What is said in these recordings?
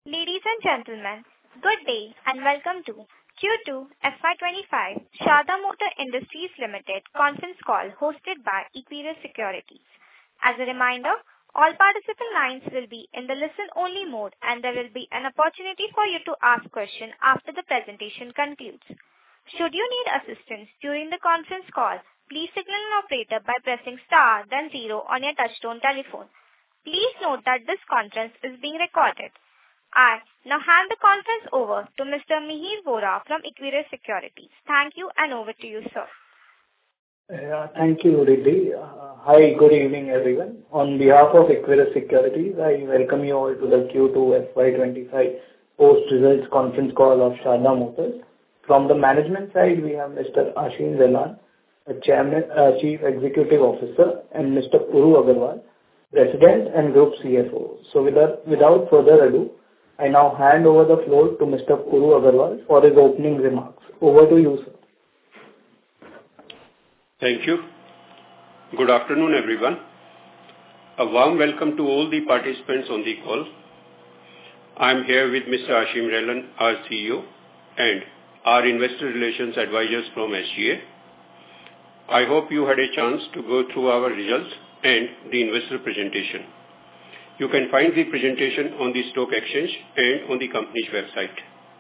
Ladies and gentlemen, good day and welcome to Q2 FY25 Sharda Motor Industries Limited conference call hosted by Equirus Securities. As a reminder, all participant lines will be in the listen-only mode and there will be an opportunity for you to ask questions after the presentation concludes. Should you need assistance during the conference call, please signal an operator by pressing star then zero on your touchtone telephone. Please note that this conference is being recorded. I now hand the conference over to Mr. Mihir Vora from Equirus Securities. Thank you and over to you, sir. Thank you, Riddhi. Hi, good evening, everyone. On behalf of Equirus Securities, I welcome you all to the Q2 FY25 post-results conference call of Sharda Motors. From the management side, we have Mr. Ashish Relan, Chairman, Chief Executive Officer, and Mr. Puru Agarwal, President and Group CFO. So without further ado, I now hand over the floor to Mr. Puru Agarwal for his opening remarks. Over to you, sir. Thank you. Good afternoon, everyone. A warm welcome to all the participants on the call. I am here with Mr. Ashish Relan, our CEO, and our investor relations advisors from SGA. I hope you had a chance to go through our results and the investor presentation. You can find the presentation on the stock exchange and on the company's website.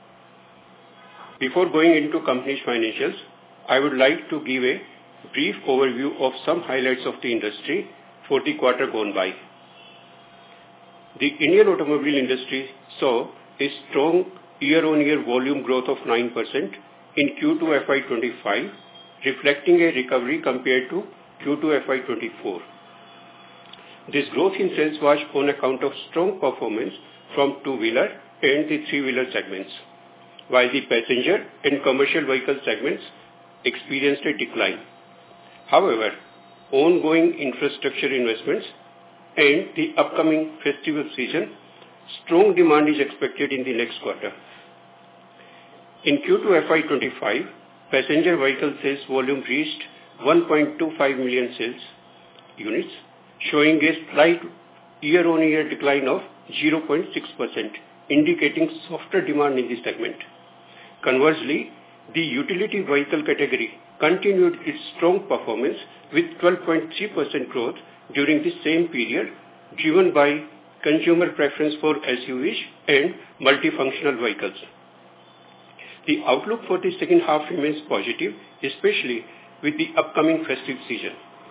Before going into company's financials, I would like to give a brief overview of some highlights of the industry for the quarter gone by. The Indian automobile industry saw a strong year-on-year volume growth of 9% in Q2 FY25, reflecting a recovery compared to Q2 FY24. This growth in sales was on account of strong performance from two-wheeler and the three-wheeler segments, while the passenger and commercial vehicle segments experienced a decline. However, ongoing infrastructure investments and the upcoming festival season, strong demand is expected in the next quarter. In Q2 FY25, passenger vehicle sales volume reached 1.25 million sales units, showing a slight year-on-year decline of 0.6%, indicating softer demand in this segment. Conversely, the utility vehicle category continued its strong performance with 12.3% growth during the same period, driven by consumer preference for SUVs and multifunctional vehicles. The outlook for the second half remains positive, especially with the upcoming festive season.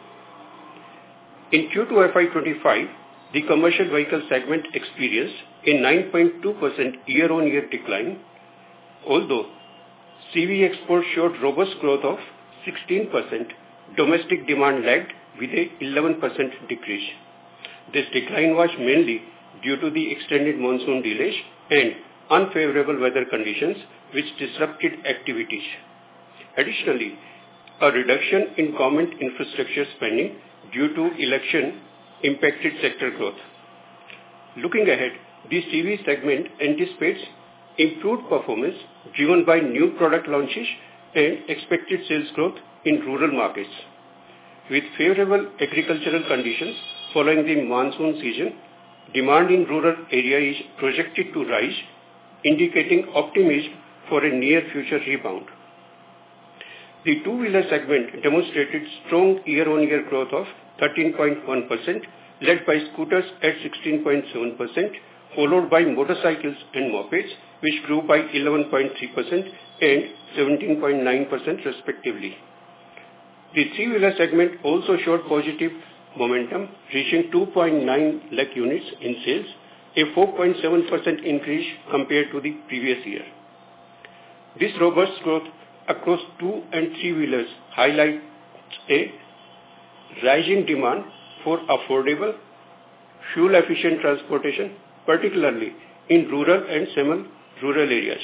In Q2 FY25, the commercial vehicle segment experienced a 9.2% year-on-year decline, although CV exports showed robust growth of 16%, domestic demand lagged with a 11% decrease. This decline was mainly due to the extended monsoon delays and unfavorable weather conditions which disrupted activities. Additionally, a reduction in government infrastructure spending due to election impacted sector growth. Looking ahead, the CV segment anticipates improved performance driven by new product launches and expected sales growth in rural markets. With favorable agricultural conditions following the monsoon season, demand in rural area is projected to rise, indicating optimism for a near future rebound. The two-wheeler segment demonstrated strong year-on-year growth of 13.1%, led by scooters at 16.7%, followed by motorcycles and mopeds, which grew by 11.3% and 17.9% respectively. The three-wheeler segment also showed positive momentum, reaching 2.9 lakh units in sales, a 4.7% increase compared to the previous year. This robust growth across two and three-wheelers highlights a rising demand for affordable, fuel-efficient transportation, particularly in rural and semi-rural areas.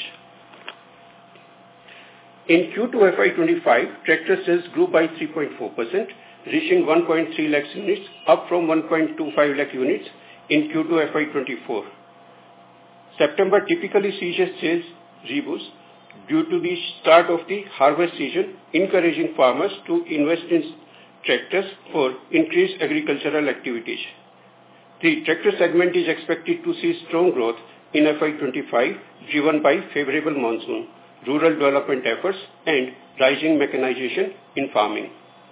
In Q2 FY25, tractor sales grew by 3.4%, reaching 1.3 lakh units, up from 1.25 lakh units in Q2 FY24. September typically sees a sales reboost due to the start of the harvest season, encouraging farmers to invest in tractors for increased agricultural activities. The tractor segment is expected to see strong growth in FY25, driven by favorable monsoon, rural development efforts, and rising mechanization in farming.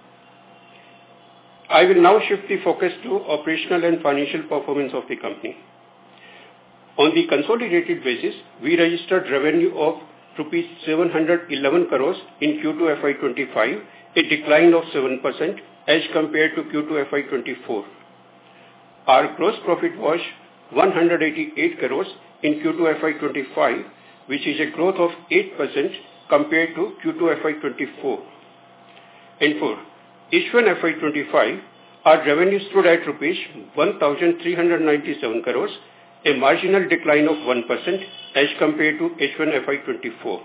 I will now shift the focus to operational and financial performance of the company. On the consolidated basis, we registered revenue of rupees 711 crores in Q2 FY25, a decline of 7% as compared to Q2 FY24. Our gross profit was 188 crores in Q2 FY25, which is a growth of 8% compared to Q2 FY24. And for H1 FY25, our revenue stood at rupees 1,397 crores, a marginal decline of 1% as compared to H1 FY24.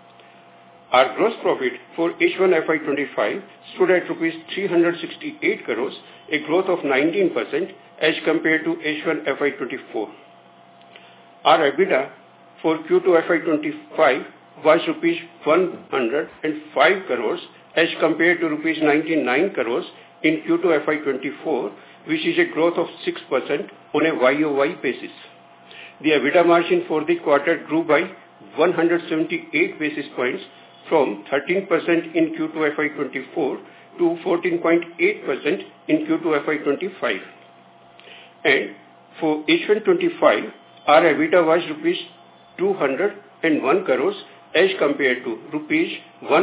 Our gross profit for H1 FY25 stood at rupees 368 crores, a growth of 19% as compared to H1 FY24. Our EBITDA for Q2 FY25 was rupees 105 crores as compared to rupees 99 crores in Q2 FY24, which is a growth of 6% on a YOY basis. The EBITDA margin for the quarter grew by 178 basis points from 13% in Q2 FY24 to 14.8% in Q2 FY25. And for H1 25, our EBITDA was rupees 201 crores as compared to rupees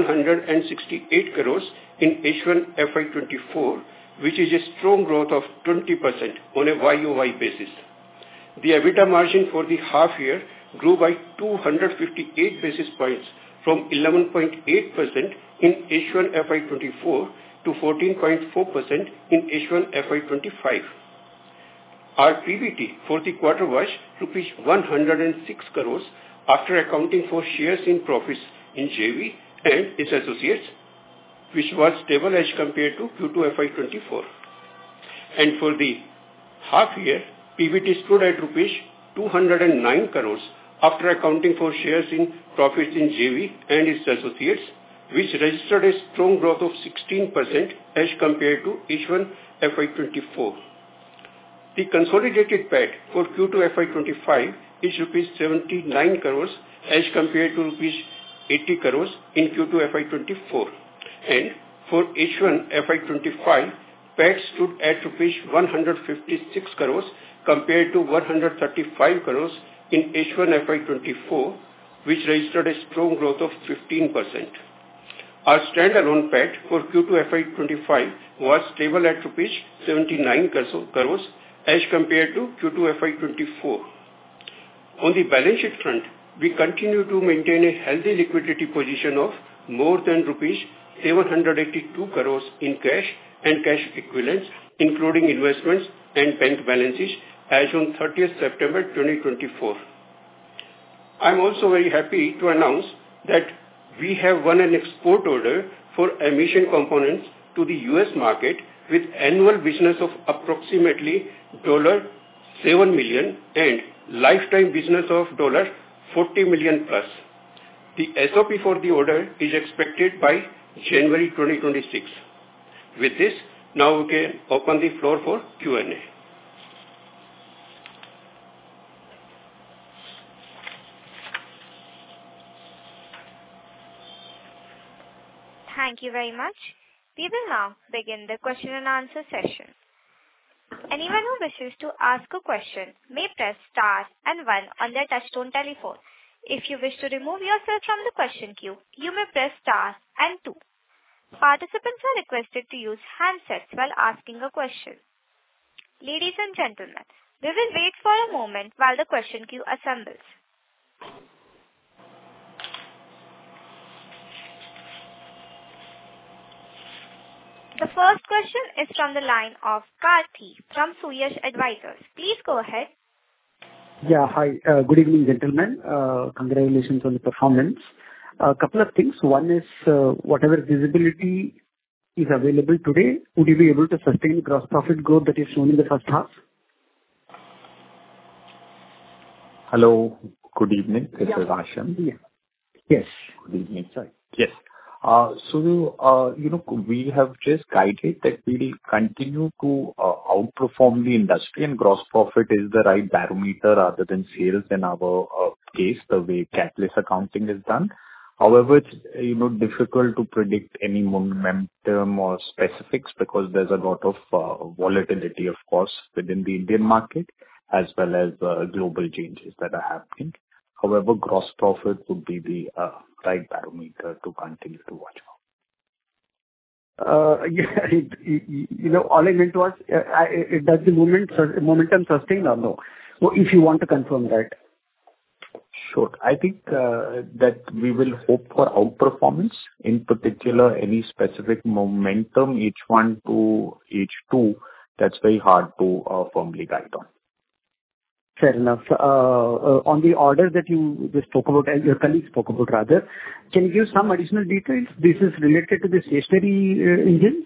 168 crores in H1 FY24, which is a strong growth of 20% on a YOY basis. The EBITDA margin for the half year grew by 258 basis points from 11.8% in H1 FY24 to 14.4% in H1 FY25. Our PBT for the quarter was rupees 106 crores after accounting for shares in profits in JV and its associates, which was stable as compared to Q2 FY24. And for the half year, PBT stood at rupees 209 crores after accounting for shares in profits in JV and its associates, which registered a strong growth of 16% as compared to H1 FY24. The consolidated PAT for Q2 FY25 is rupees 79 crores as compared to rupees 80 crores in Q2 FY24. And for H1 FY25, PAT stood at rupees 156 crores compared to 135 crores in H1 FY24, which registered a strong growth of 15%. Our standalone PAT for Q2 FY25 was stable at rupees 79 crores as compared to Q2 FY24. On the balance sheet front, we continue to maintain a healthy liquidity position of more than rupees 782 crores in cash and cash equivalents, including investments and bank balances as on 30th September 2024. I am also very happy to announce that we have won an export order for emission components to the US market with annual business of approximately $7 million and lifetime business of $40 million plus. The SOP for the order is expected by January 2026. With this, now we can open the floor for Q&A. Thank you very much. We will now begin the question and answer session. Anyone who wishes to ask a question may press star and 1 on their touchtone telephone. If you wish to remove yourself from the question queue, you may press star and 2. Participants are requested to use handsets while asking a question. Ladies and gentlemen, we will wait for a moment while the question queue assembles. The first question is from the line of Karthi from Suyash Advisors. Please go ahead. Yeah, hi. Good evening, gentlemen. Congratulations on the performance. A couple of things. One is, whatever visibility is available today, would you be able to sustain gross profit growth that is shown in the first half? Hello. Good evening. This is Asham. Yeah. Yes. Good evening, sir. Yes. We have just guided that we will continue to outperform the industry, and gross profit is the right barometer rather than sales in our case, the way catalyst accounting is done. However, it's difficult to predict any momentum or specifics because there's a lot of volatility, of course, within the Indian market as well as global changes that are happening. However, gross profit would be the right barometer to continue to watch for. All I meant was, does the momentum sustain or no? So if you want to confirm that. Sure. I think that we will hope for outperformance. In particular, any specific momentum, H1 to H2, that's very hard to firmly guide on. Fair enough. On the orders that you just spoke about, your colleague spoke about rather, can you give some additional details? This is related to the stationary engines?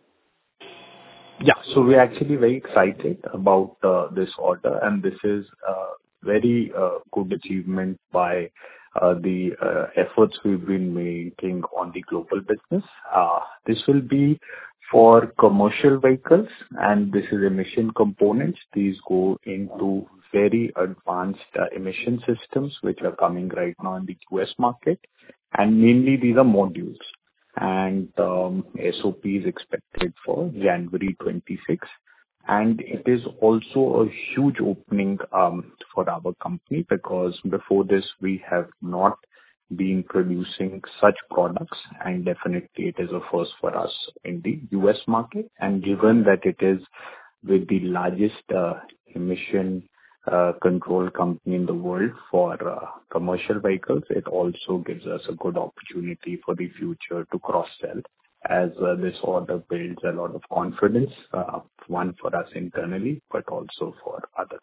Yeah. So we're actually very excited about this order, and this is very good achievement by the efforts we've been making on the global business. This will be for commercial vehicles, and this is emission components. These go into very advanced emission systems, which are coming right now in the US market, and mainly these are modules. And SOP is expected for January 26. And it is also a huge opening for our company because before this, we have not been producing such products, and definitely it is a first for us in the US market. And given that it is with the largest emission control company in the world for commercial vehicles, it also gives us a good opportunity for the future to cross-sell as this order builds a lot of confidence, one for us internally, but also for other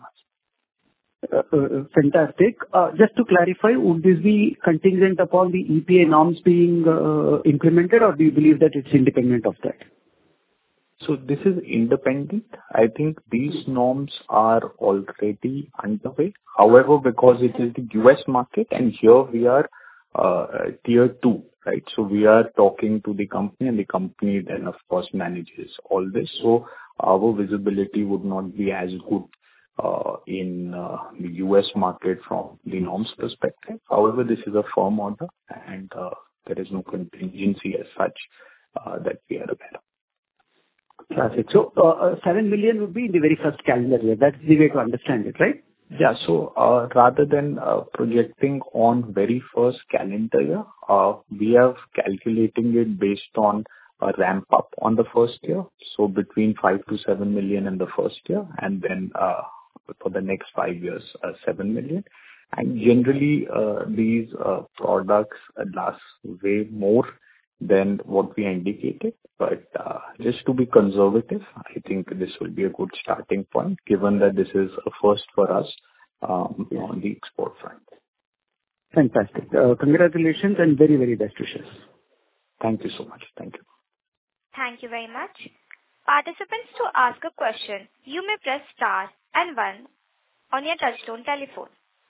customers. Fantastic. Just to clarify, would this be contingent upon the EPA norms being implemented, or do you believe that it's independent of that? So this is independent. I think these norms are already underway. However, because it is the US market and here we are tier 2, right? So we are talking to the company and the company then of course manages all this. So our visibility would not be as good in the US market from the norms perspective. However, this is a firm order and there is no contingency as such that we are aware of. Classic. So, 7 million would be in the very first calendar year. That's the way to understand it, right? Yeah. So, rather than projecting on very first calendar year, we are calculating it based on a ramp up on the first year. So between 5 to 7 million in the first year, and then for the next 5 years, 7 million. And generally, these products last way more than what we indicated. But just to be conservative, I think this will be a good starting point, given that this is a first for us on the export front. Fantastic. Congratulations and very, very best wishes. Thank you so much. Thank you. Thank you very much. Participants, to ask a question, you may press star and 1 on your touchtone telephone.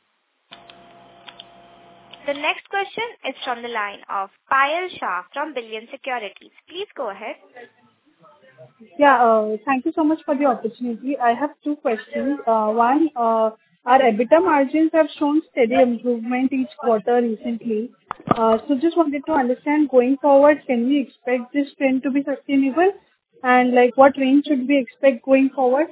The next question is from the line of Payal Shah from Billion Securities. Please go ahead. Yeah, thank you so much for the opportunity. I have 2 questions. One, our EBITDA margins have shown steady improvement each quarter recently. So just wanted to understand, going forward, can we expect this trend to be sustainable? And like, what range should we expect going forward?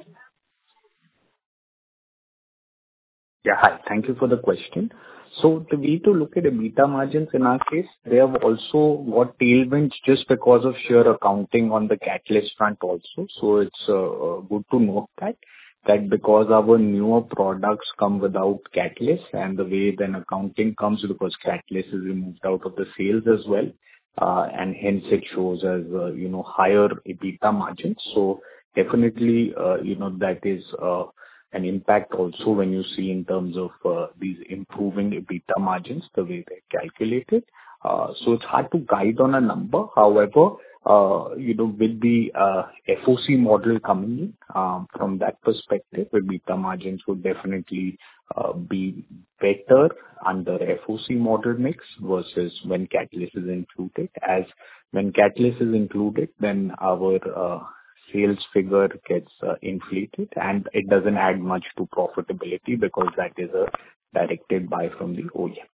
Yeah, hi. Thank you for the question. So the way to look at EBITDA margins in our case, they have also got tailwinds just because of sheer accounting on the catalyst front also. So it's good to note that because our newer products come without catalyst, and the way then accounting comes because catalyst is removed out of the sales as well, and hence it shows as higher EBITDA margins. So definitely that is an impact also when you see in terms of these improving EBITDA margins, the way they're calculated. So it's hard to guide on a number. However, with the FOC model coming in, from that perspective, the EBITDA margins would definitely be better under FOC model mix versus when catalyst is included. As when catalyst is included, then our sales figure gets inflated, and it doesn't add much to profitability because that is a directed buy from the OEM.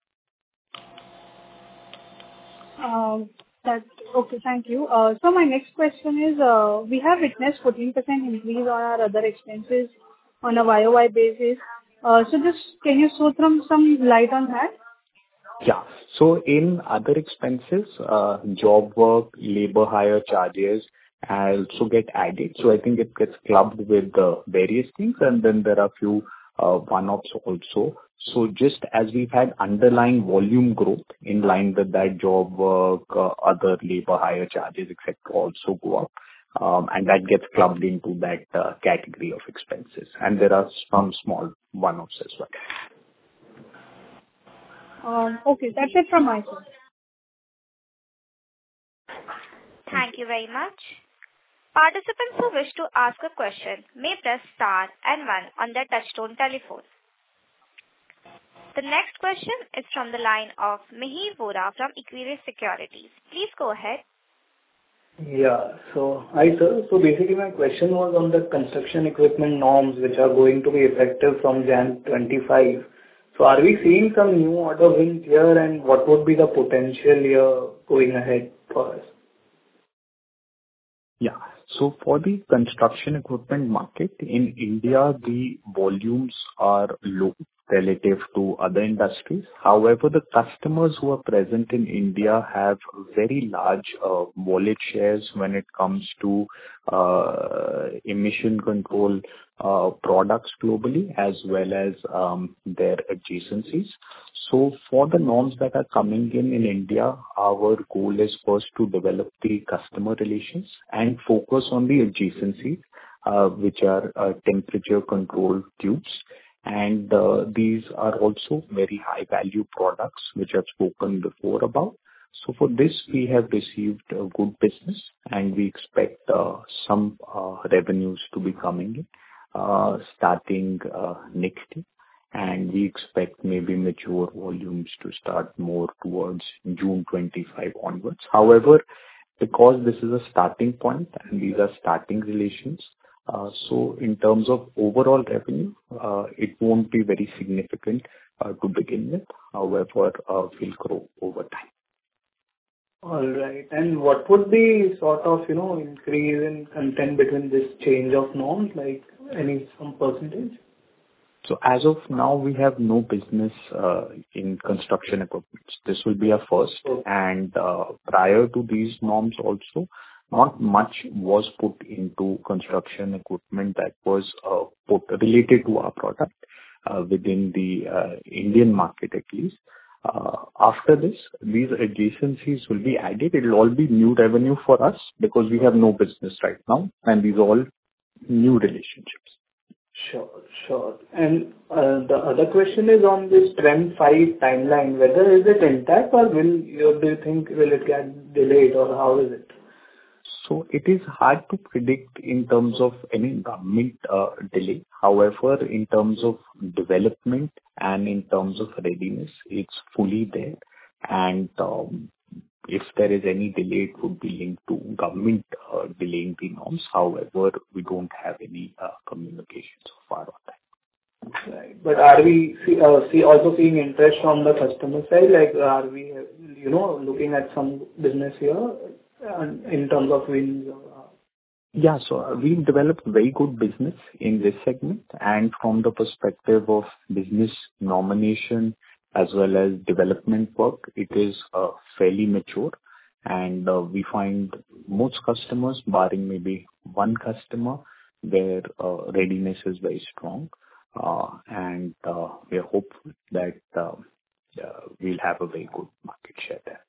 Okay, thank you. So my next question is, we have witnessed 14% increase on our other expenses on a YOY basis. So just can you throw some light on that? Yeah. So in other expenses, job work, labor hire charges also get added. So I think it gets clubbed with various things, and then there are few one-offs also. So just as we've had underlying volume growth in line with that, job work, other labor hire charges, etc., also go up, and that gets clubbed into that category of expenses. And there are some small one-offs as well. Okay, that's it from my side. Thank you very much. Participants who wish to ask a question may press star and 1 on their touchtone telephone. The next question is from the line of Mihir Vora from Equirus Securities. Please go ahead. Yeah. So, hi sir. So basically my question was on the construction equipment norms which are going to be effective from Jan 25. So are we seeing some new order wins here, and what would be the potential here going ahead for us? Yeah. So for the construction equipment market in India, the volumes are low relative to other industries. However, the customers who are present in India have very large wallet shares when it comes to emission control products globally, as well as their adjacencies. So for the norms that are coming in India, our goal is first to develop the customer relations and focus on the adjacencies, which are temperature control tubes. And these are also very high value products, which I've spoken before about. So for this, we have received a good business, and we expect some revenues to be coming in starting next year. And we expect maybe mature volumes to start more towards June 25 onwards. However, because this is a starting point and these are starting relations, so in terms of overall revenue, it won't be very significant to begin with. However, will grow over time. All right. And what would be sort of, increase in content between this change of norms, like some percentage? So as of now, we have no business in construction equipment. This will be our first. Okay. And prior to these norms also, not much was put into construction equipment that was put related to our product within the Indian market at least. After this, these adjacencies will be added. It will all be new revenue for us because we have no business right now, and these are all new relationships. Sure. And the other question is on this TREM 5 timeline, whether is it intact or do you think will it get delayed, or how is it? So it is hard to predict in terms of any government delay. However, in terms of development and in terms of readiness, it's fully there. And if there is any delay, it would be linked to government delaying the norms. However, we don't have any communication so far on that. Right. But are we also seeing interest from the customer side? Like, are we, looking at some business here in terms of wins? Yeah, so we've developed very good business in this segment, and from the perspective of business nomination as well as development work, it is fairly mature, and we find most customers, barring maybe one customer, their readiness is very strong, and we are hopeful that we'll have a very good market share there.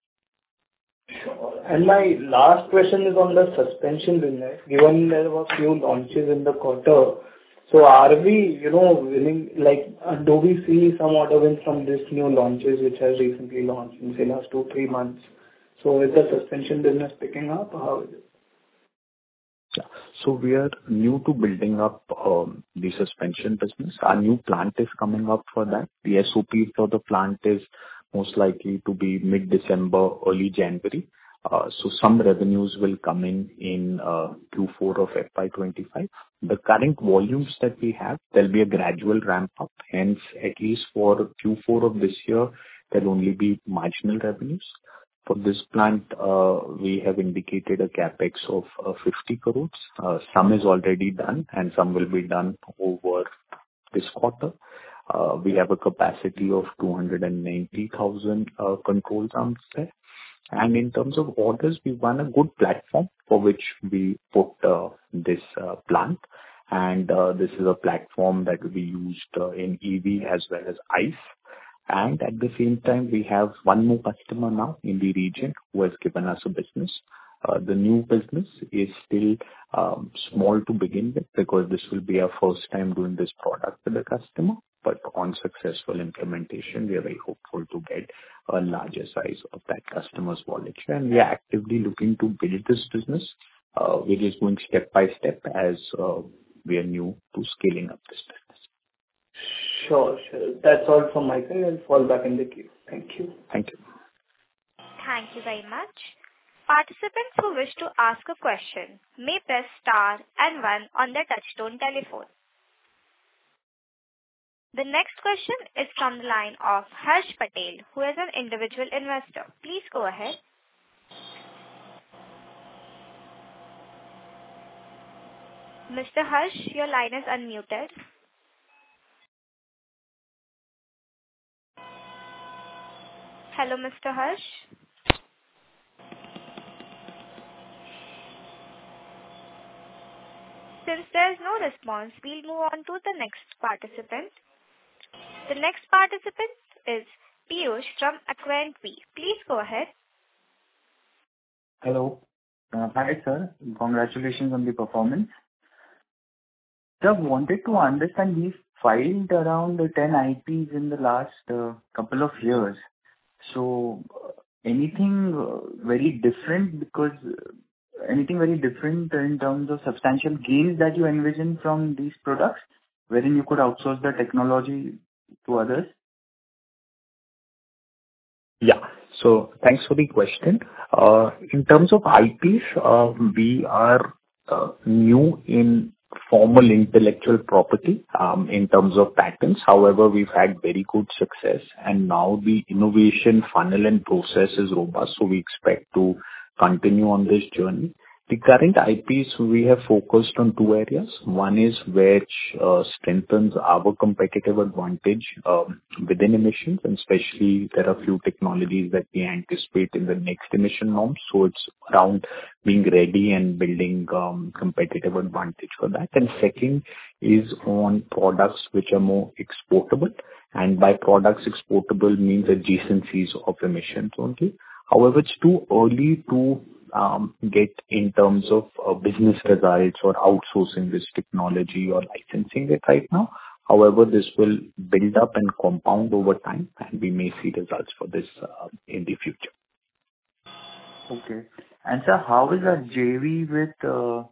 Sure. And my last question is on the suspension business. Given there were few launches in the quarter, so are we, willing, do we see some order wins from these new launches which has recently launched in, say, last 2-3 months? So is the suspension business picking up? How is it? Yeah. So we are new to building up the suspension business. Our new plant is coming up for that. The SOP for the plant is most likely to be mid-December, early January. So some revenues will come in Q4 of FY25. The current volumes that we have, there'll be a gradual ramp up. Hence, at least for Q4 of this year, there'll only be marginal revenues. For this plant, we have indicated a CapEx of 50 crores. Some is already done, and some will be done over this quarter. We have a capacity of 290,000 control arms there. And in terms of orders, we won a good platform for which we put this plant. And this is a platform that will be used in EV as well as ICE. And at the same time, we have one more customer now in the region who has given us a business. The new business is still small to begin with because this will be our first time doing this product with the customer. But on successful implementation, we are very hopeful to get a larger size of that customer's wallet share. And we are actively looking to build this business. We're just going step by step as we are new to scaling up this business. Sure. That's all from my side. I'll fall back in the queue. Thank you. Thank you. Thank you very much. Participants who wish to ask a question may press star and 1 on their touchtone telephone. The next question is from the line of Harsh Patel, who is an individual investor. Please go ahead. Mr. Harsh, your line is unmuted. Hello, Mr. Harsh. Since there is no response, we'll move on to the next participant. The next participant is Piyush from Aquant V. Please go ahead. Hello. Hi, sir. Congratulations on the performance. Sir, wanted to understand, we've filed around 10 IPs in the last couple of years. So anything very different in terms of substantial gains that you envision from these products, wherein you could outsource the technology to others? Yeah. So thanks for the question. In terms of IPs, we are new in formal intellectual property in terms of patents. However, we've had very good success, and now the innovation funnel and process is robust, so we expect to continue on this journey. The current IPs, we have focused on two areas. One is which strengthens our competitive advantage within emissions, and especially there are a few technologies that we anticipate in the next emission norms. So it's around being ready and building competitive advantage for that. And second is on products which are more exportable. And by products exportable means adjacencies of emissions only. However, it's too early to get in terms of business results or outsourcing this technology or licensing it right now. However, this will build up and compound over time, and we may see results for this in the future. Okay. And sir, how is that JV with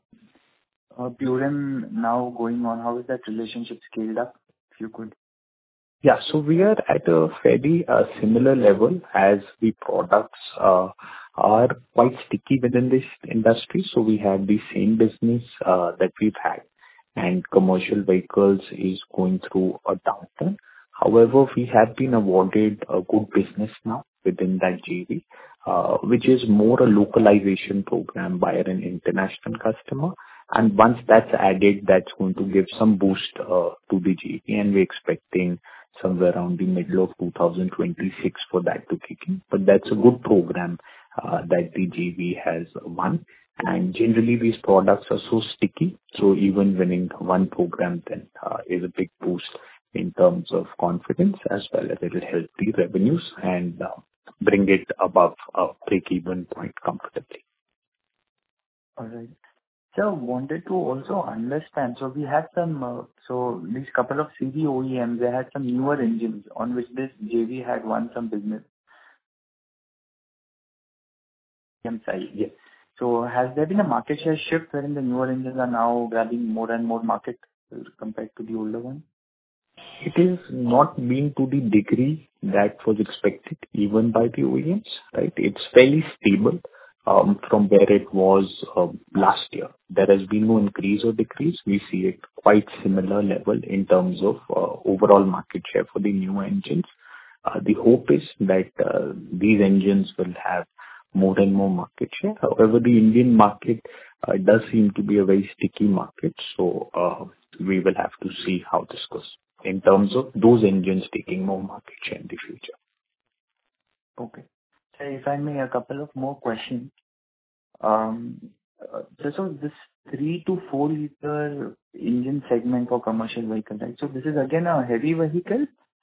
Purem now going on? How is that relationship scaled up, if you could? Yeah. So we are at a fairly similar level as the products are quite sticky within this industry. So we have the same business that we've had, and commercial vehicles is going through a downturn. However, we have been awarded a good business now within that JV, which is more a localization program by an international customer. And once that's added, that's going to give some boost to the JV, and we're expecting somewhere around the middle of 2026 for that to kick in. But that's a good program that the JV has won. And generally, these products are so sticky, so even winning one program then is a big boost in terms of confidence, as well as it will help the revenues and bring it above a break-even point comfortably. All right. So wanted to also understand, so we had some, so these couple of CV OEMs, they had some newer engines on which this JV had won some business. OEM side. Yes. So has there been a market share shift wherein the newer engines are now grabbing more and more market compared to the older one? It is not been to the degree that was expected even by the OEMs, right? It's fairly stable from where it was last year. There has been no increase or decrease. We see it quite similar level in terms of overall market share for the new engines. The hope is that these engines will have more and more market share. However, the Indian market does seem to be a very sticky market, so we will have to see how this goes in terms of those engines taking more market share in the future. Okay. So if I may, a couple of more questions. So this 3 to 4 liter engine segment for commercial vehicle, right? So this is again a heavy vehicle,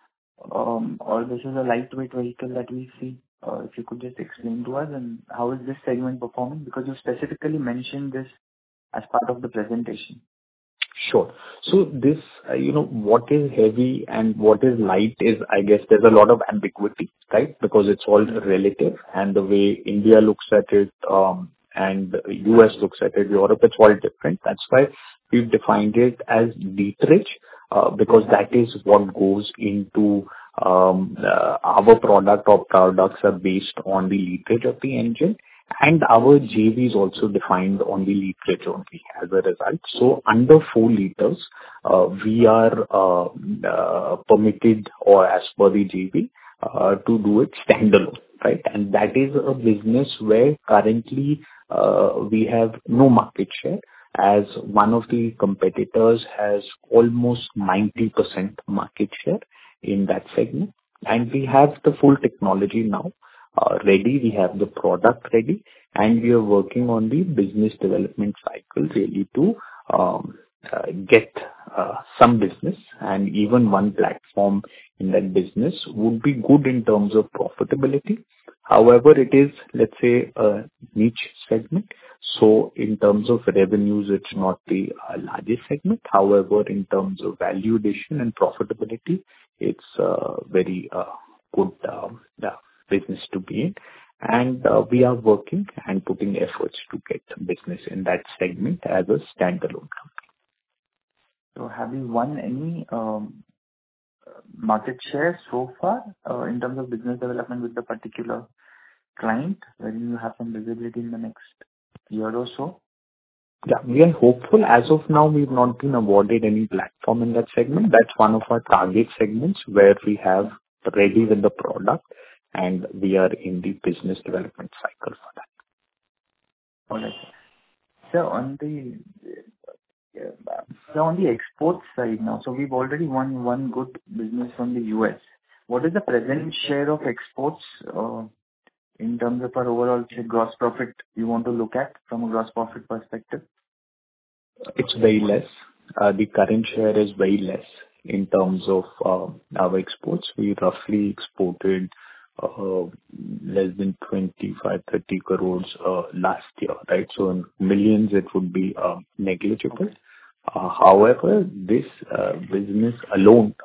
or this is a lightweight vehicle that we see? If you could just explain to us, and how is this segment performing? Because you specifically mentioned this as part of the presentation. Sure. So this, what is heavy and what is light is, I guess there's a lot of ambiguity, right? Because it's all relative, and the way India looks at it, and US looks at it, Europe, it's all different. That's why we've defined it as literage, because that is what goes into our product, or products are based on the literage of the engine. And our JV is also defined on the literage only as a result. So under 4 liters, we are permitted, or as per the JV, to do it standalone, right? And that is a business where currently we have no market share, as one of the competitors has almost 90% market share in that segment. And we have the full technology now ready. We have the product ready, and we are working on the business development cycle really to get some business, and even one platform in that business would be good in terms of profitability. However, it is, let's say, a niche segment. So in terms of revenues, it's not the largest segment. However, in terms of value addition and profitability, it's very good business to be in. And we are working and putting efforts to get business in that segment as a standalone company. So have you won any market share so far in terms of business development with the particular client, wherein you have some visibility in the next year or so? Yeah, we are hopeful. As of now, we've not been awarded any platform in that segment. That's one of our target segments where we have ready with the product, and we are in the business development cycle for that. All right. So on the export side now, so we've already won one good business from the US. What is the present share of exports in terms of our overall gross profit you want to look at from a gross profit perspective? It's very less. The current share is very less in terms of our exports. We roughly exported less than 25-30 crores last year, right? So in millions, it would be negligible. However, this business alone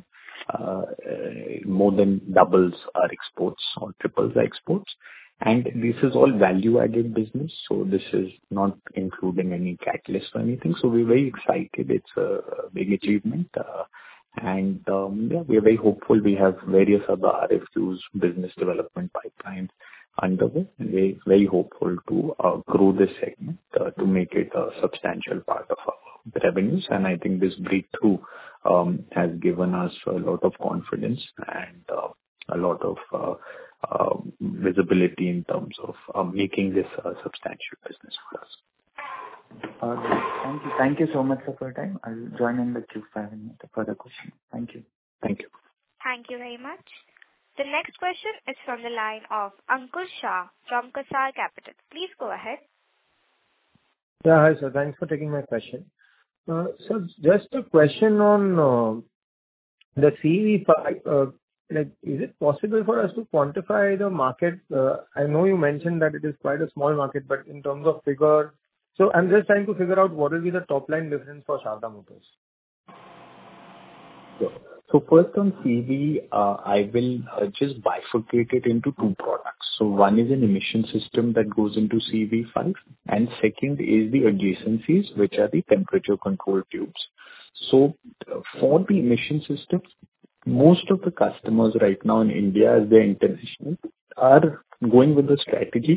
more than doubles our exports or triples our exports. And this is all value-added business, so this is not including any catalyst or anything. So we're very excited. It's a big achievement. And we are very hopeful. We have various other RFQs, business development pipelines underway. And we're very hopeful to grow this segment to make it a substantial part of our revenues. And I think this breakthrough has given us a lot of confidence and a lot of visibility in terms of making this a substantial business for us. Thank you. Thank you so much for your time. I'll join in the Q5 and the further question. Thank you. Thank you. Thank you very much. The next question is from the line of Ankur Shah from Kasar Capital. Please go ahead. Yeah, hi sir. Thanks for taking my question. So just a question on the CEV. Like, is it possible for us to quantify the market? I know you mentioned that it is quite a small market, but in terms of figure, so I'm just trying to figure out what will be the top line difference for Sharda Motors. So first on CV, I will just bifurcate it into two products. So one is an emission system that goes into CV5, and second is the adjacencies, which are the temperature control tubes. So for the emission systems, most of the customers right now in India, as they're international, are going with the strategy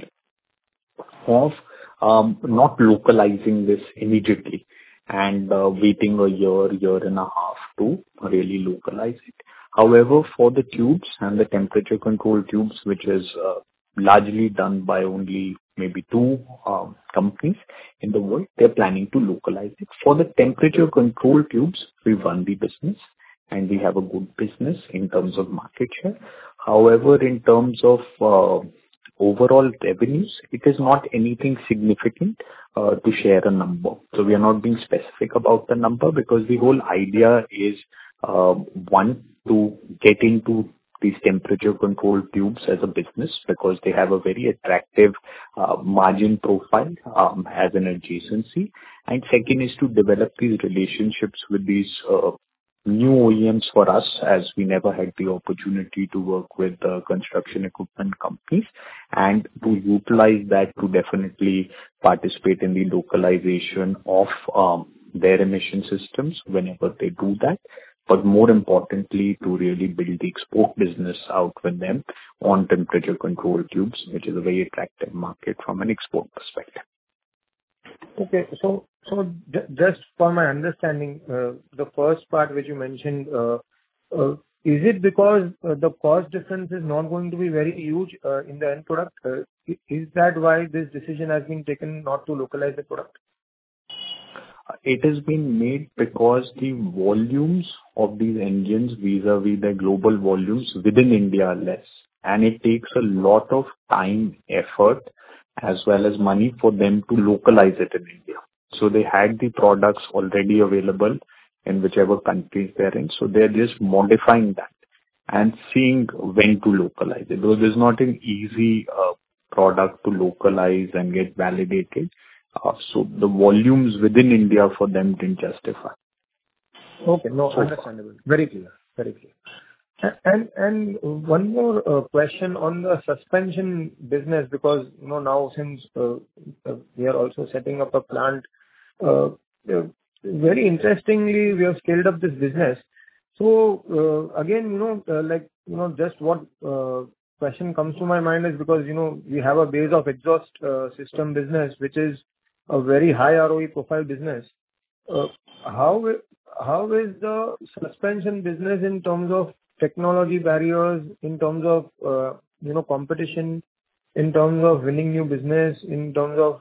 of not localizing this immediately and waiting a year and a half to really localize it. However, for the tubes and the temperature control tubes, which is largely done by only maybe two companies in the world, they're planning to localize it. For the temperature control tubes, we run the business and we have a good business in terms of market share. However, in terms of overall revenues, it is not anything significant to share a number. So we are not being specific about the number because the whole idea is one, to get into these temperature control tubes as a business because they have a very attractive margin profile as an adjacency. And second is to develop these relationships with these new OEMs for us, as we never had the opportunity to work with construction equipment companies, and to utilize that to definitely participate in the localization of their emission systems whenever they do that. But more importantly, to really build the export business out with them on temperature control tubes, which is a very attractive market from an export perspective. Okay. So just for my understanding, the first part which you mentioned, is it because the cost difference is not going to be very huge in the end product? Is that why this decision has been taken not to localize the product? It has been made because the volumes of these engines vis-a-vis the global volumes within India are less, and it takes a lot of time, effort, as well as money for them to localize it in India. So they had the products already available in whichever countries they're in. So they're just modifying that and seeing when to localize it. Because it's not an easy product to localize and get validated. So the volumes within India for them didn't justify. Okay. No, understandable. Very clear. Very clear. And one more question on the suspension business, because now since we are also setting up a plant, very interestingly, we have scaled up this business. So again, just what question comes to my mind is because we have a base of exhaust system business, which is a very high ROE profile business. How is the suspension business in terms of technology barriers, in terms of competition, in terms of winning new business, in terms of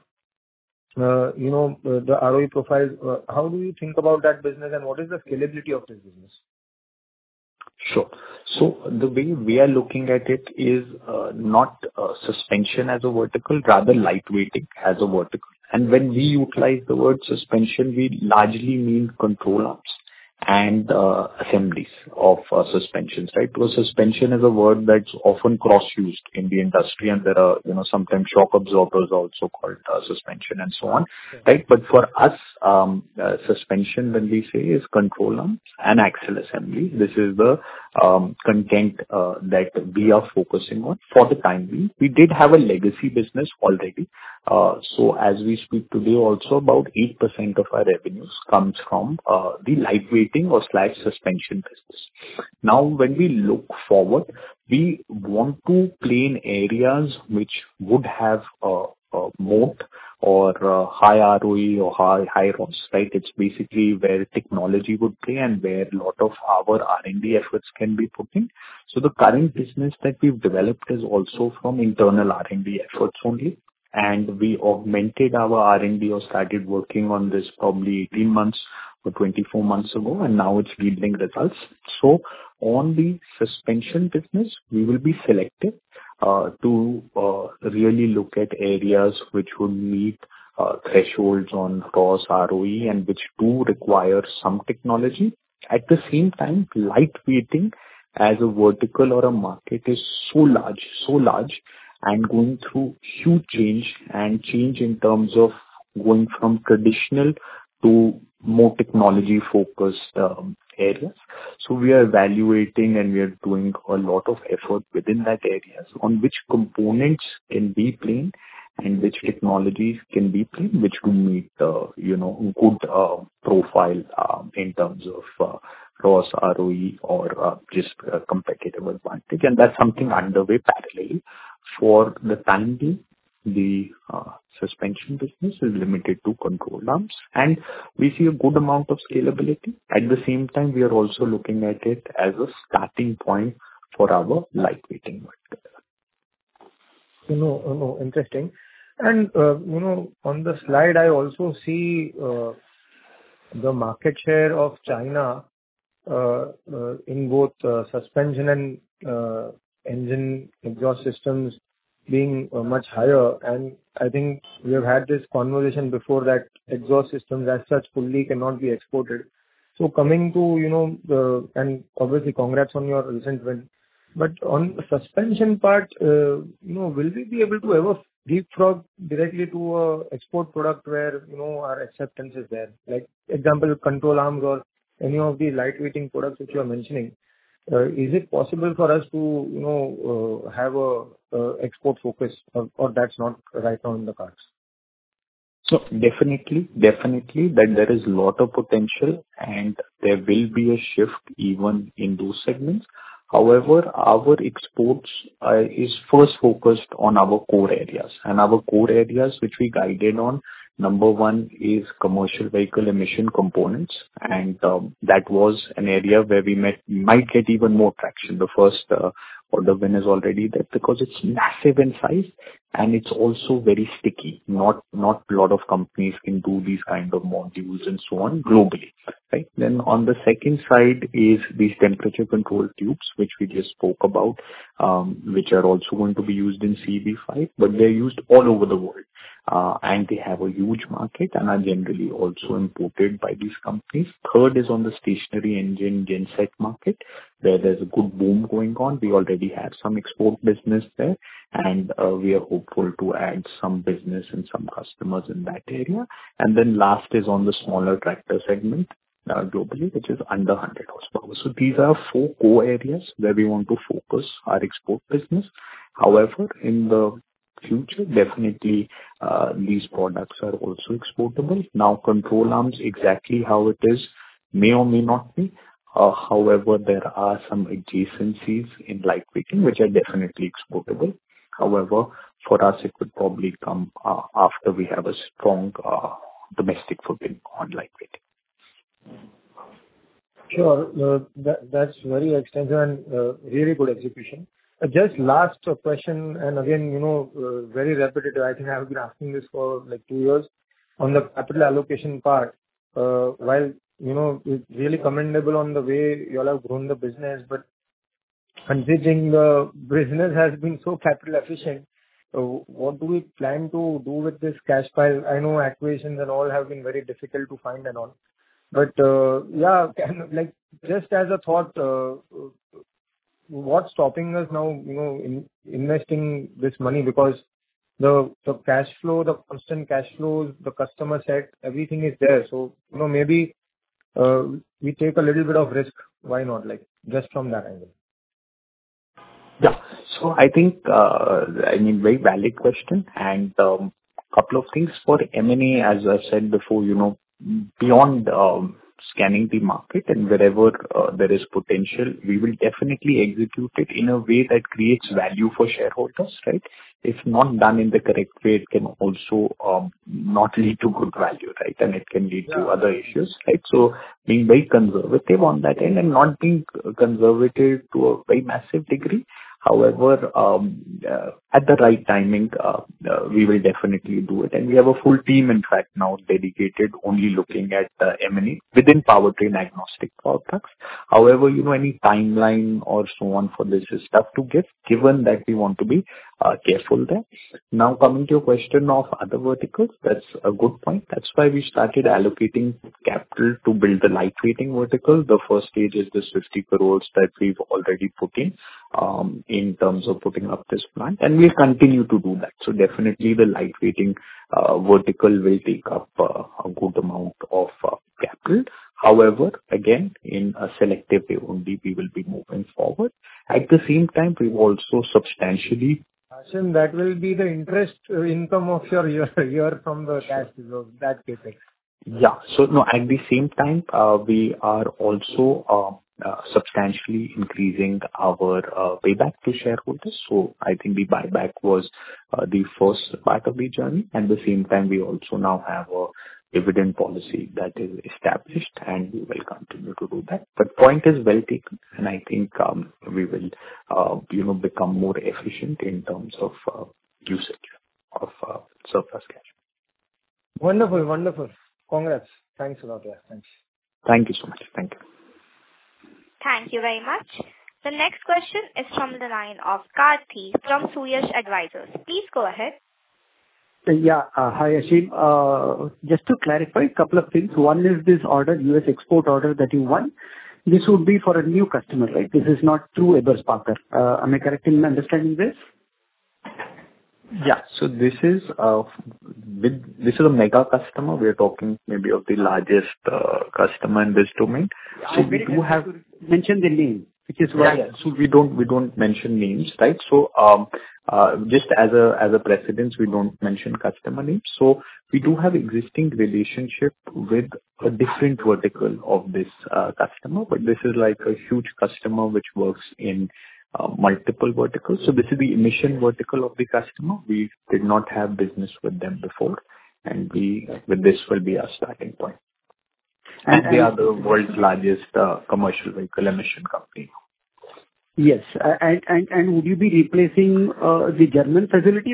the ROE profile? How do you think about that business, and what is the scalability of this business? Sure. So the way we are looking at it is not suspension as a vertical, rather lightweighting as a vertical. And when we utilize the word suspension, we largely mean control arms and assemblies of suspensions, right? Because suspension is a word that's often cross-used in the industry, and there are, sometimes shock absorbers also called suspension and so on, right? But for us, suspension, when we say, is control arms and axle assembly. This is the content that we are focusing on for the time being. We did have a legacy business already. So as we speak today, also about 8% of our revenues comes from the lightweighting or / suspension business. Now, when we look forward, we want to play in areas which would have a moat or high ROE or high ROS, right? It's basically where technology would play and where a lot of our R&D efforts can be put in. So the current business that we've developed is also from internal R&D efforts only. And we augmented our R&D or started working on this probably 18 months or 24 months ago, and now it's yielding results. So on the suspension business, we will be selective to really look at areas which would meet thresholds on ROS, ROE, and which do require some technology. At the same time, lightweighting as a vertical or a market is so large, and going through huge change in terms of going from traditional to more technology-focused areas. So we are evaluating and we are doing a lot of effort within that areas on which components can be plain and which technologies can be plain, which will meet, good profile in terms of ROS, ROE, or just competitive advantage. And that's something underway parallelly. For the time being, the suspension business is limited to control arms, and we see a good amount of scalability. At the same time, we are also looking at it as a starting point for our lightweighting vertical. Interesting. And, on the slide, I also see the market share of China in both suspension and engine exhaust systems being much higher. And I think we have had this conversation before that exhaust systems as such fully cannot be exported. So coming to, and obviously congrats on your recent win. But on the suspension part, will we be able to ever leapfrog directly to a export product where, our acceptance is there? Like example, control arms or any of the lightweighting products which you are mentioning. Is it possible for us to, have a export focus, or that's not right now in the cards? So definitely that there is a lot of potential and there will be a shift even in those segments. However, our exports is first focused on our core areas, and our core areas which we guided on. Number one is commercial vehicle emission components, and that was an area where we might get even more traction. The first order win is already there because it's massive in size and it's also very sticky. Not a lot of companies can do these kind of modules and so on globally, right? Then on the second side is these temperature control tubes, which we just spoke about, which are also going to be used in CEV-5, but they're used all over the world. And they have a huge market and are generally also imported by these companies. Third is on the stationary engine genset market, where there's a good boom going on. We already have some export business there, and we are hopeful to add some business and some customers in that area. And then last is on the smaller tractor segment globally, which is under 100 horsepower. So these are 4 core areas where we want to focus our export business. However, in the future, definitely these products are also exportable. Now, control arms, exactly how it is, may or may not be. However, there are some adjacencies in lightweighting which are definitely exportable. However, for us, it would probably come after we have a strong domestic footing on lightweighting. Sure. That's very extensive and really good execution. Just last question, and again, very repetitive. I think I have been asking this for like 2 years. On the capital allocation part, while, it's really commendable on the way you all have grown the business, but considering the business has been so capital efficient, what do we plan to do with this cash pile? I know acquisitions and all have been very difficult to find and all. But, just as a thought, what's stopping us now, investing this money? Because the cash flow, the constant cash flows, the customer set, everything is there. So, maybe we take a little bit of risk. Why not? Like, just from that angle. Yeah. So I think, very valid question. And couple of things for M&A, as I said before, beyond scanning the market and wherever there is potential, we will definitely execute it in a way that creates value for shareholders, right? If not done in the correct way, it can also not lead to good value, right? And it can lead to other issues, right? So being very conservative on that end and not being conservative to a very massive degree. However, at the right timing, we will definitely do it. And we have a full team, in fact, now dedicated only looking at M&A within powertrain agnostic power trucks. However, any timeline or so on for this is tough to give, given that we want to be careful there. Now, coming to your question of other verticals, that's a good point. That's why we started allocating capital to build the lightweighting vertical. The first stage is this 50 crores that we've already put in terms of putting up this plant, and we'll continue to do that. So definitely the lightweighting vertical will take up a good amount of capital. vehicle. However, again, in a selective way only, we will be moving forward. At the same time, we've also substantially. Hashim, that will be the interest income of your year from the cash reserve, that capex. Yeah. So no, at the same time, we are also substantially increasing our payback to shareholders. So I think the buyback was the first part of the journey. At the same time, we also now have a dividend policy that is established, and we will continue to do that. But point is well taken, and I think we will, become more efficient in terms of usage of surplus cash. Wonderful, wonderful. Congrats. Thanks a lot. Yeah, thanks. Thank you so much. Thank you. Thank you very much. The next question is from the line of Karthi from Suyash Advisors. Please go ahead. Yeah. Hi, Hashim. Just to clarify a couple of things. One is this order, US export order that you won. This would be for a new customer, right? This is not through Eberspacher. Am I correct in understanding this? Yeah. So this is a mega customer. We are talking maybe of the largest customer in this domain. So we do have mention the name, which is why. Yeah. So we don't mention names, right? So just as a precedence, we don't mention customer names. So we do have existing relationship with a different vertical of this customer, but this is like a huge customer which works in multiple verticals. So this is the emission vertical of the customer. We did not have business with them before, and with this will be our starting point. And they are the world's largest commercial vehicle emission company. Yes. And would you be replacing the Russian facility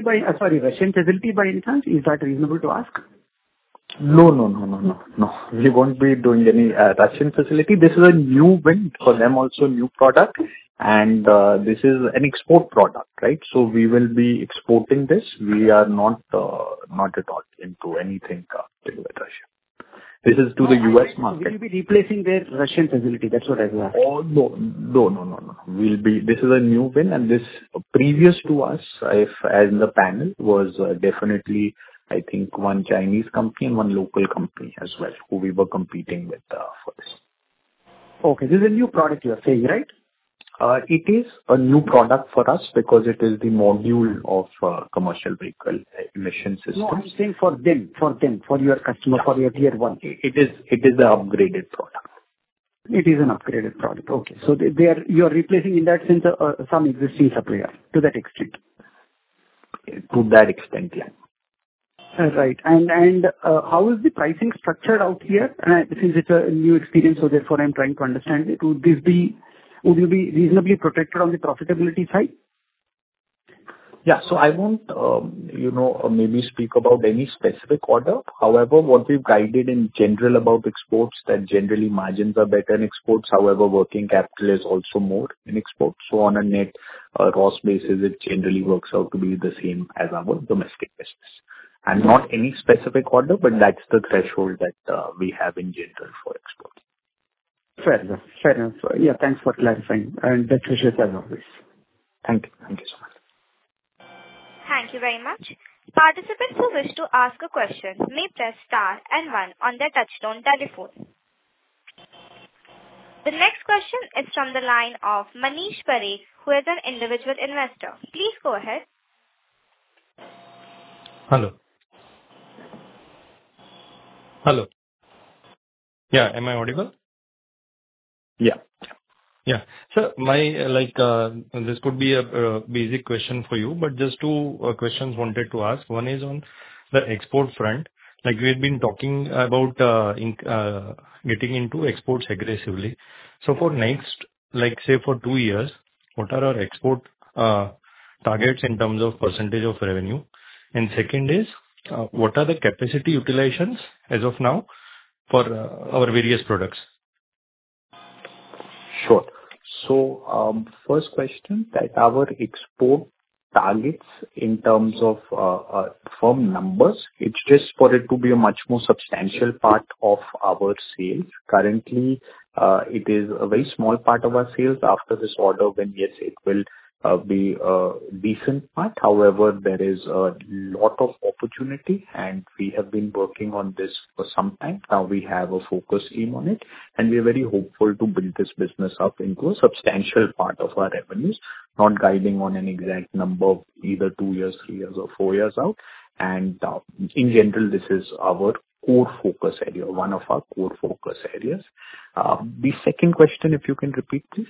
by any chance? Is that reasonable to ask? No. We won't be doing any Russian facility. This is a new win for them, also new product. And this is an export product, right? So we will be exporting this. We are not at all into anything to do with Russia. This is to the US market. Will you be replacing their Russian facility? That's what I was asking. Oh, no. This is a new win, and this previous to us, as in the panel, was definitely, I think, one Chinese company and one local company as well, who we were competing with for this. Okay. This is a new product you are saying, right? It is a new product for us because it is the module of commercial vehicle emission systems. No, I'm saying for them, for your customer, for your tier one. It is the upgraded product. It is an upgraded product. Okay. So you are replacing in that sense some existing supplier to that extent. To that extent, yeah. Right. And how is the pricing structured out here? Since it's a new experience, so therefore I'm trying to understand it. Would you be reasonably protected on the profitability side? Yeah. So I won't, maybe speak about any specific order. However, what we've guided in general about exports, that generally margins are better in exports. However, working capital is also more in exports. So on a net gross basis, it generally works out to be the same as our domestic business. And not any specific order, but that's the threshold that we have in general for exports. Fair enough. Yeah, thanks for clarifying. And best wishes as always. Thank you. Thank you so much. Thank you very much. Participants who wish to ask a question may press star and 1 on their touchtone telephone. The next question is from the line of Manish Parekh, who is an individual investor. Please go ahead. Hello. Yeah, am I audible? Yeah. Yeah. So this could be a basic question for you, but just two questions wanted to ask. One is on the export front. Like we had been talking about getting into exports aggressively. So for next, say for 2 years, what are our export targets in terms of percentage of revenue? And second is, what are the capacity utilizations as of now for our various products? Sure. So, first question, that our export targets in terms of firm numbers, it's just for it to be a much more substantial part of our sales. Currently, it is a very small part of our sales. After this order, when yes, it will be a decent part. However, there is a lot of opportunity, and we have been working on this for some time. Now we have a focus team on it, and we are very hopeful to build this business up into a substantial part of our revenues, not guiding on an exact number, either 2 years, 3 years, or 4 years out. And in general, this is our core focus area, one of our core focus areas. The second question, if you can repeat, please.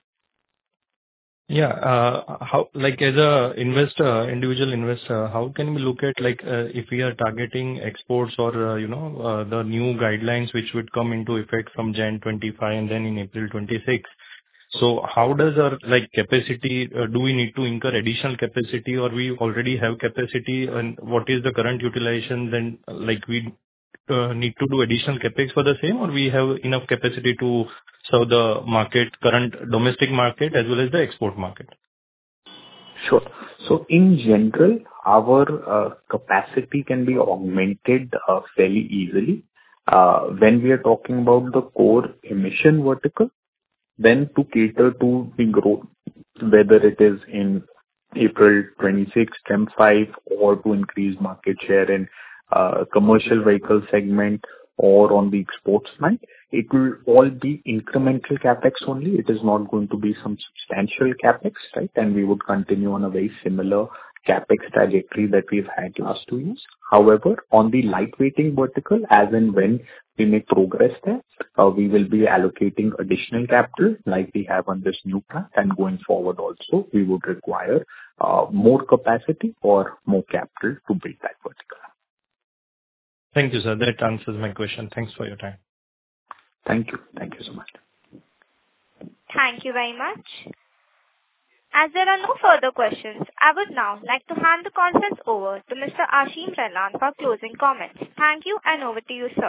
Yeah. How, like, as a investor, individual investor, how can we look at, like, if we are targeting exports or, the new guidelines which would come into effect from Jan 25 and then in April 26? So how does our, like, capacity, do we need to incur additional capacity, or we already have capacity? And what is the current utilization then, like, we need to do additional CapEx for the same, or we have enough capacity to serve the market, current domestic market as well as the export market? Sure. So in general, our capacity can be augmented fairly easily. When we are talking about the core emission vertical, then to cater to the growth, whether it is in April 26, TREM 5, or to increase market share in commercial vehicle segment or on the exports front, it will all be incremental CapEx only. It is not going to be some substantial CapEx, right? And we would continue on a very similar CapEx trajectory that we've had last 2 years. However, on the lightweighting vertical, as and when we make progress there, we will be allocating additional capital like we have on this new plant, and going forward also, we would require more capacity or more capital to build that vertical. Thank you, sir. That answers my question. Thanks for your time. Thank you. Thank you so much. Thank you very much. As there are no further questions, I would now like to hand the conference over to Mr. Ashish Relan for closing comments. Thank you, and over to you, sir.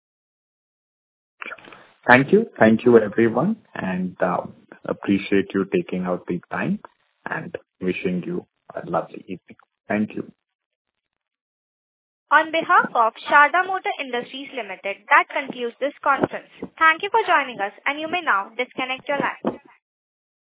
Thank you. Thank you, everyone, and appreciate you taking out the time, and wishing you a lovely evening. Thank you. On behalf of Sharda Motor Industries Limited, that concludes this conference. Thank you for joining us, and you may now disconnect your line.